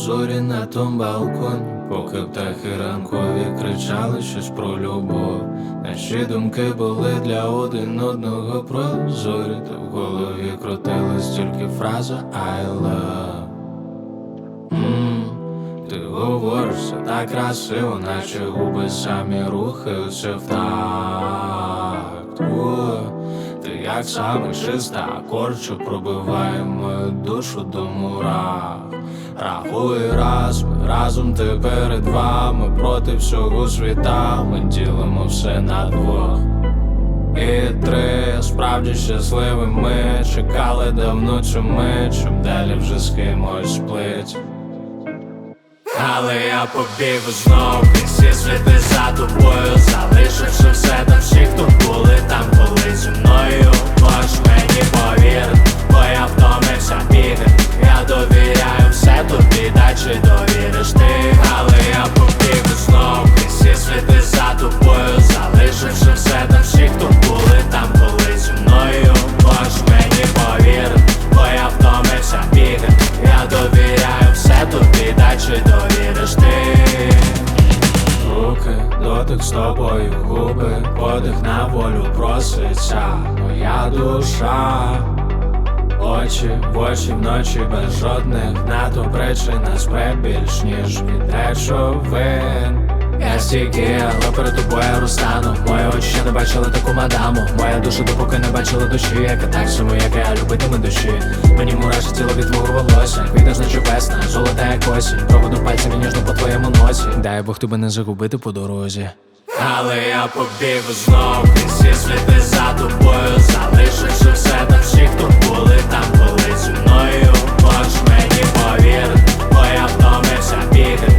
зорі на том балконі, поки птахи ранкові кричали щось про любов. Наші думки були для один одного прозорі, та в голові крутилась тільки фраза I love. Ти говориш все так красиво, наче губи самі рухаються в такт. Ти як саме чиста акорд, що пробиває мою душу до мурах. Рахуй раз, ми разом тепер два, ми проти всього світа, ми ділимо все на двох. І три, справді щасливими ми чекали давно цю мить, щоб далі вже з кимось сплить. Але я побіг знов, всі світи за тобою, залишивши все там всі, хто були там, коли зі мною. Можеш мені повірити, бо я втомився бігати. Я довіряю все тобі, дай чи довіриш ти. Але я побіг знов, всі світи за тобою, залишивши все там всі, хто були там, коли зі мною. Можеш мені повірити, бо я втомився бігати. Я довіряю все тобі, дай чи довіриш ти. Руки, дотик з тобою, губи, подих на волю проситься моя душа. Очі в очі вночі без жодних на то причин нас більш ніж від речовин. Я стійкий, але перед тобою я розтану. Мої очі ще не бачили таку мадаму. Моя душа допоки не бачила душі, яка так само, як я любитиме душі. Мені мурашить тіло від твого волосся, квітне значить весна, золота як осінь. Проведу пальцями ніжно по твоєму носі. Дай Бог тебе не загубити по дорозі. Але я побіг знов, всі світи за тобою, залишивши все там всі, хто були там, коли зі мною. Можеш мені повірити, бо я втомився бігати.